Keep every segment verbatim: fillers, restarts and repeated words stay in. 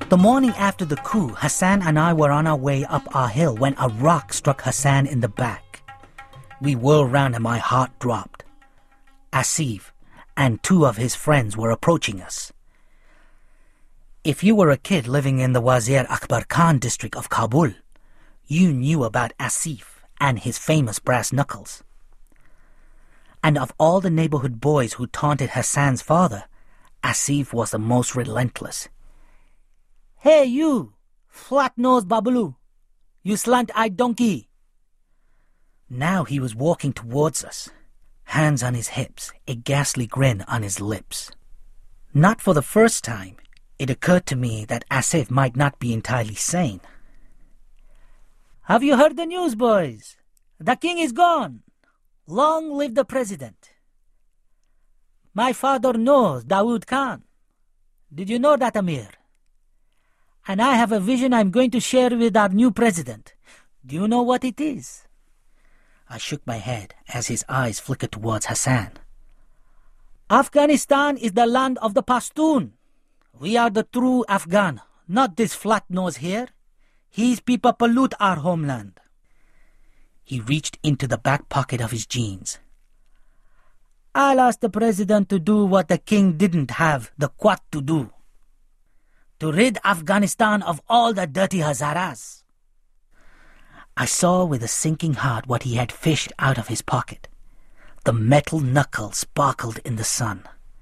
The morning after the coup, Hassan and I were on our way up our hill when a rock struck Hassan in the back. We whirled round and my heart dropped. Asif and two of his friends were approaching us. If you were a kid living in the Wazir Akbar Khan district of Kabul, you knew about Asif and his famous brass knuckles. And of all the neighborhood boys who taunted Hassan's father, Asif was the most relentless. "Hey you, flat-nosed babalu, you slant-eyed donkey!" Now he was walking towards us, hands on his hips, a ghastly grin on his lips. Not for the first time, it occurred to me that Asif might not be entirely sane. "Have you heard the news, boys? The king is gone. Long live the president. My father knows Dawood Khan. Did you know that, Amir? And I have a vision I'm going to share with our new president. Do you know what it is?" I shook my head as his eyes flickered towards Hassan. "Afghanistan is the land of the Pashtun. We are the true Afghan, not this flat nose here. His people pollute our homeland." He reached into the back pocket of his jeans. "I'll ask the president to do what the king didn't have the quat to do. To rid Afghanistan of all the dirty Hazaras." I saw with a sinking heart what he had fished out of his pocket. The metal knuckle sparkled in the sun.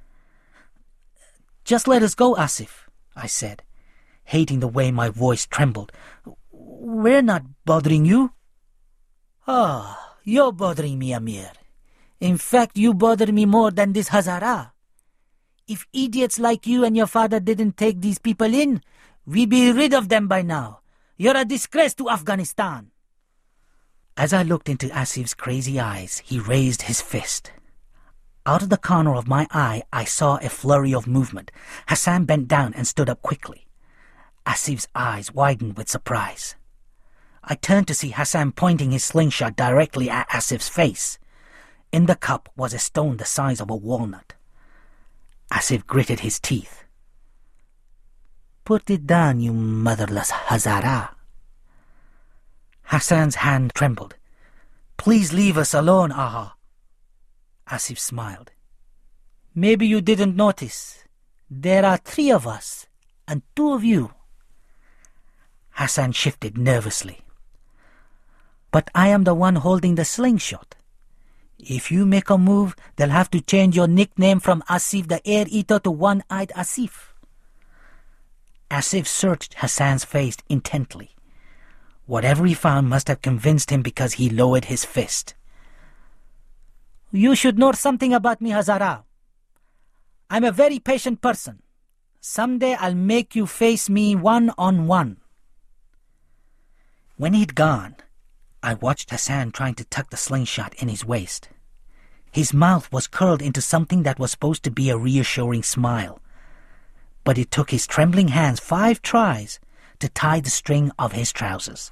"Just let us go, Asif," I said, hating the way my voice trembled. "We're not bothering you." "Oh, you're bothering me, Amir. In fact, you bother me more than this Hazara. If idiots like you and your father didn't take these people in, we'd be rid of them by now. You're a disgrace to Afghanistan." As I looked into Asif's crazy eyes, he raised his fist. Out of the corner of my eye, I saw a flurry of movement. Hassan bent down and stood up quickly. Asif's eyes widened with surprise. I turned to see Hassan pointing his slingshot directly at Asif's face. In the cup was a stone the size of a walnut. Asif gritted his teeth. "Put it down, you motherless Hazara." Hassan's hand trembled. "Please leave us alone, Aha." Asif smiled. "Maybe you didn't notice. There are three of us, and two of you." Hassan shifted nervously. "But I am the one holding the slingshot. If you make a move, they'll have to change your nickname from Asif the Air Eater to One-Eyed Asif." Asif searched Hassan's face intently. Whatever he found must have convinced him because he lowered his fist. "You should know something about me, Hazara. I'm a very patient person. Someday I'll make you face me one-on-one." When he'd gone, I watched Hassan trying to tuck the slingshot in his waist. His mouth was curled into something that was supposed to be a reassuring smile. But it took his trembling hands five tries to tie the string of his trousers.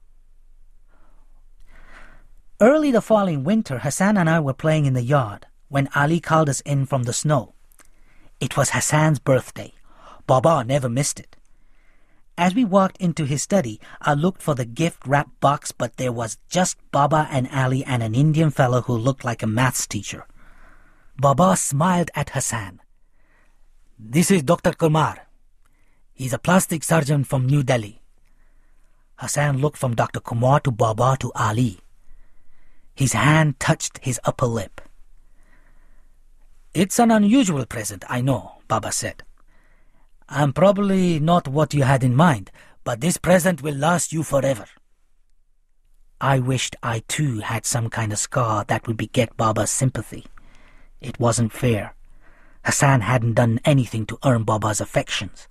Early the following winter, Hassan and I were playing in the yard when Ali called us in from the snow. It was Hassan's birthday. Baba never missed it. As we walked into his study, I looked for the gift-wrapped box, but there was just Baba and Ali and an Indian fellow who looked like a maths teacher. Baba smiled at Hassan. "This is Doctor Kumar. He's a plastic surgeon from New Delhi." Hassan looked from Doctor Kumar to Baba to Ali. His hand touched his upper lip. "It's an unusual present, I know," Baba said. "I'm probably not what you had in mind, but this present will last you forever." I wished I too had some kind of scar that would beget Baba's sympathy. It wasn't fair. Hassan hadn't done anything to earn Baba's affections.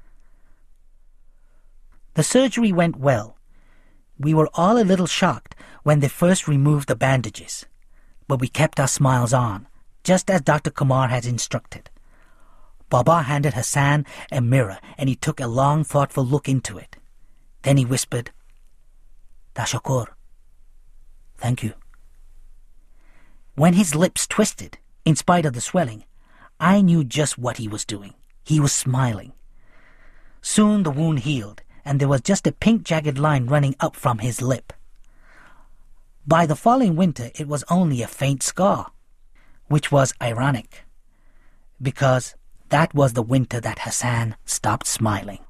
The surgery went well. We were all a little shocked when they first removed the bandages, but we kept our smiles on, just as Doctor Kumar had instructed. Baba handed Hassan a mirror, and he took a long, thoughtful look into it. Then he whispered, "Tashakur. Thank you." When his lips twisted, in spite of the swelling, I knew just what he was doing. He was smiling. Soon the wound healed, and there was just a pink jagged line running up from his lip. By the following winter, it was only a faint scar, which was ironic, because that was the winter that Hassan stopped smiling.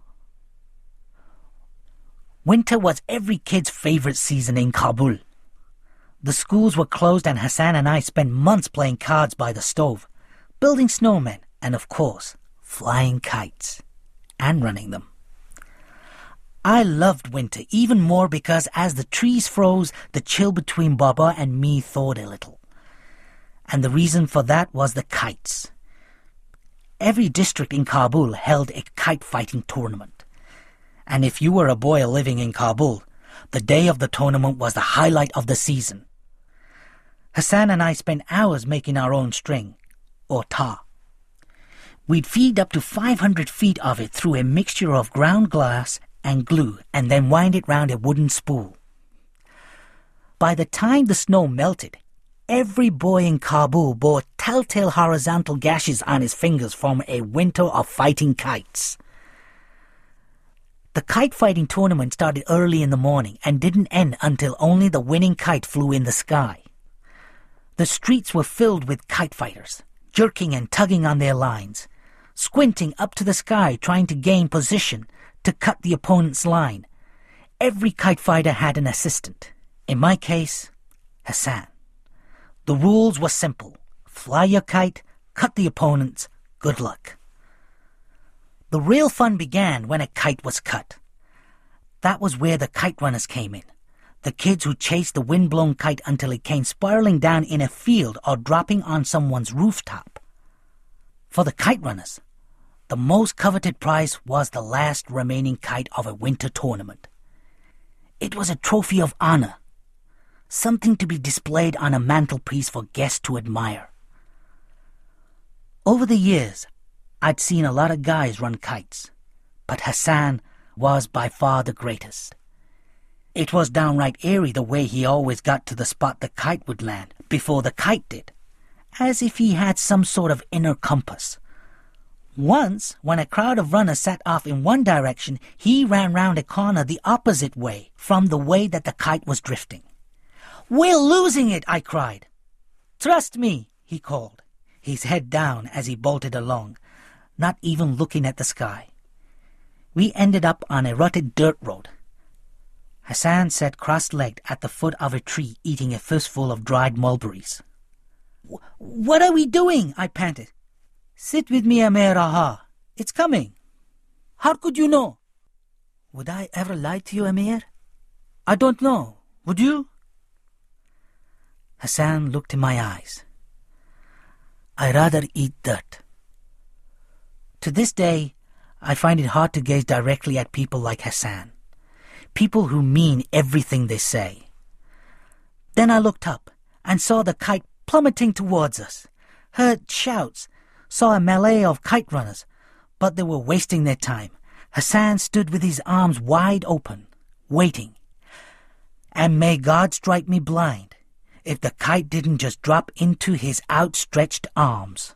Winter was every kid's favorite season in Kabul. The schools were closed and Hassan and I spent months playing cards by the stove, building snowmen, and of course, flying kites and running them. I loved winter even more because as the trees froze, the chill between Baba and me thawed a little. And the reason for that was the kites. Every district in Kabul held a kite fighting tournament. And if you were a boy living in Kabul, the day of the tournament was the highlight of the season. Hassan and I spent hours making our own string, or tar. We'd feed up to five hundred feet of it through a mixture of ground glass and glue, and then wind it round a wooden spool. By the time the snow melted, every boy in Kabul bore telltale horizontal gashes on his fingers from a winter of fighting kites. The kite fighting tournament started early in the morning and didn't end until only the winning kite flew in the sky. The streets were filled with kite fighters, jerking and tugging on their lines, squinting up to the sky trying to gain position to cut the opponent's line. Every kite fighter had an assistant. In my case, Hassan. The rules were simple. Fly your kite, cut the opponent's, good luck. The real fun began when a kite was cut. That was where the kite runners came in. The kids who chased the wind-blown kite until it came spiraling down in a field or dropping on someone's rooftop. For the kite runners, the most coveted prize was the last remaining kite of a winter tournament. It was a trophy of honor, something to be displayed on a mantelpiece for guests to admire. Over the years, I'd seen a lot of guys run kites, but Hassan was by far the greatest. It was downright eerie the way he always got to the spot the kite would land before the kite did, as if he had some sort of inner compass. Once, when a crowd of runners set off in one direction, he ran round a corner the opposite way from the way that the kite was drifting. "We're losing it!" I cried. "Trust me," he called, his head down as he bolted along, not even looking at the sky. We ended up on a rutted dirt road. Hassan sat cross-legged at the foot of a tree eating a fistful of dried mulberries. "What are we doing?" I panted. "Sit with me, Amir Aha. It's coming." "How could you know?" "Would I ever lie to you, Amir?" "I don't know. Would you?" Hassan looked in my eyes. "I rather eat dirt." To this day, I find it hard to gaze directly at people like Hassan. People who mean everything they say. Then I looked up and saw the kite plummeting towards us, heard shouts, saw a melee of kite runners, but they were wasting their time. Hassan stood with his arms wide open, waiting. And may God strike me blind if the kite didn't just drop into his outstretched arms.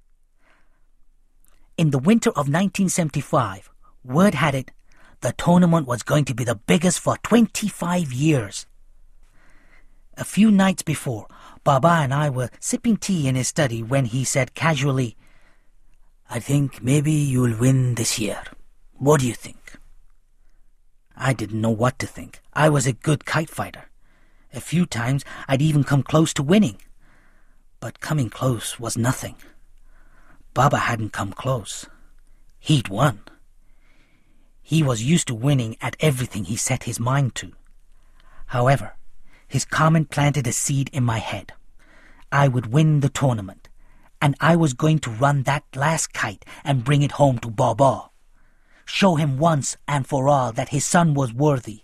In the winter of nineteen seventy-five, word had it the tournament was going to be the biggest for twenty-five years. A few nights before, Baba and I were sipping tea in his study when he said casually, "I think maybe you'll win this year. What do you think?" I didn't know what to think. I was a good kite fighter. A few times I'd even come close to winning. But coming close was nothing. Baba hadn't come close. He'd won. He was used to winning at everything he set his mind to. However, his comment planted a seed in my head. I would win the tournament, and I was going to run that last kite and bring it home to Baba. Show him once and for all that his son was worthy.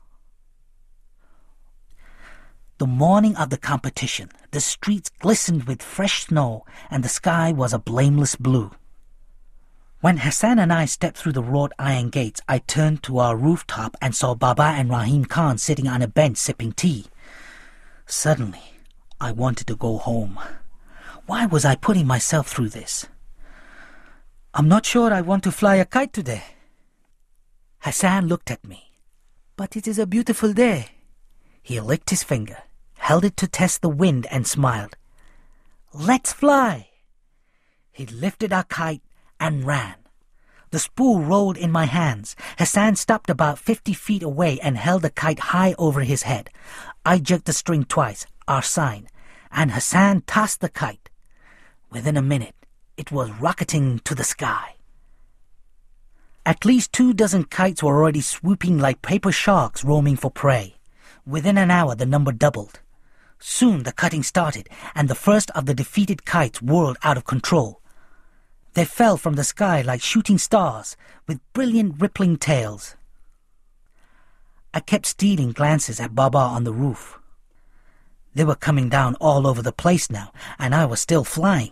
The morning of the competition, the streets glistened with fresh snow and the sky was a blameless blue. When Hassan and I stepped through the wrought iron gates, I turned to our rooftop and saw Baba and Rahim Khan sitting on a bench sipping tea. Suddenly, I wanted to go home. Why was I putting myself through this? "I'm not sure I want to fly a kite today." Hassan looked at me. But it is a beautiful day. He licked his finger, held it to test the wind, and smiled. Let's fly. He lifted our kite and ran. The spool rolled in my hands. Hassan stopped about fifty feet away and held the kite high over his head. I jerked the string twice, our sign, and Hassan tossed the kite. Within a minute, it was rocketing to the sky. At least two dozen kites were already swooping like paper sharks roaming for prey. Within an hour, the number doubled. Soon the cutting started, and the first of the defeated kites whirled out of control. They fell from the sky like shooting stars, with brilliant rippling tails. I kept stealing glances at Baba on the roof. They were coming down all over the place now, and I was still flying.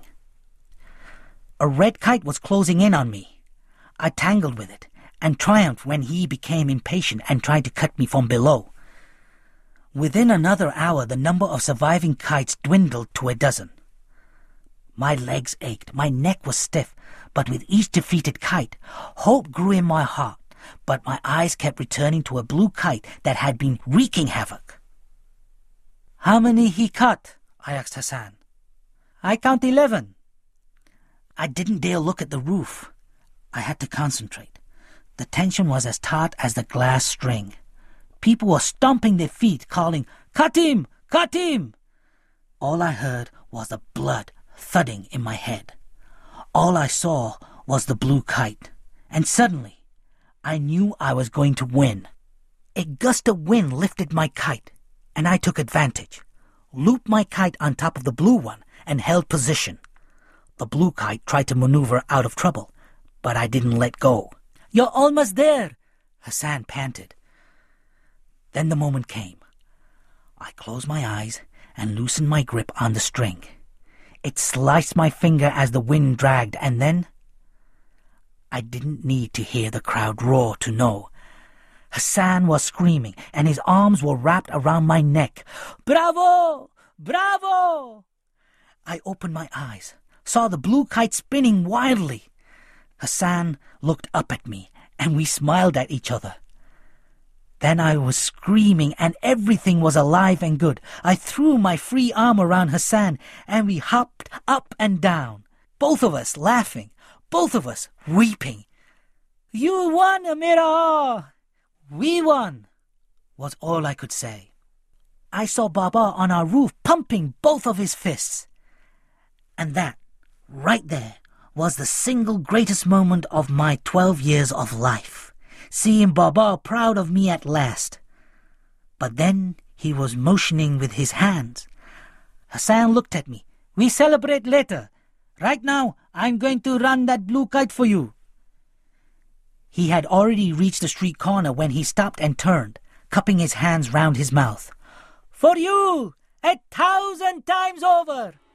A red kite was closing in on me. I tangled with it, and triumphed when he became impatient and tried to cut me from below. Within another hour, the number of surviving kites dwindled to a dozen. My legs ached, my neck was stiff, but with each defeated kite, hope grew in my heart, but my eyes kept returning to a blue kite that had been wreaking havoc. How many he cut? I asked Hassan. I count eleven. I didn't dare look at the roof. I had to concentrate. The tension was as taut as the glass string. People were stomping their feet, calling, Cut him! Cut him! All I heard was the blood thudding in my head. All I saw was the blue kite, and suddenly I knew I was going to win. A gust of wind lifted my kite, and I took advantage, looped my kite on top of the blue one, and held position. The blue kite tried to maneuver out of trouble, but I didn't let go. You're almost there, Hassan panted. Then the moment came. I closed my eyes and loosened my grip on the string. It sliced my finger as the wind dragged, and then I didn't need to hear the crowd roar to know. Hassan was screaming, and his arms were wrapped around my neck. Bravo! Bravo! I opened my eyes, saw the blue kite spinning wildly. Hassan looked up at me, and we smiled at each other. Then I was screaming, and everything was alive and good. I threw my free arm around Hassan, and we hopped up and down, both of us laughing, both of us weeping. You won, Amira! We won, was all I could say. I saw Baba on our roof pumping both of his fists. And that, right there, was the single greatest moment of my twelve years of life, seeing Baba proud of me at last. But then he was motioning with his hands. Hassan looked at me. We celebrate later. Right now, I'm going to run that blue kite for you. He had already reached the street corner when he stopped and turned, cupping his hands round his mouth. For you, a thousand times over!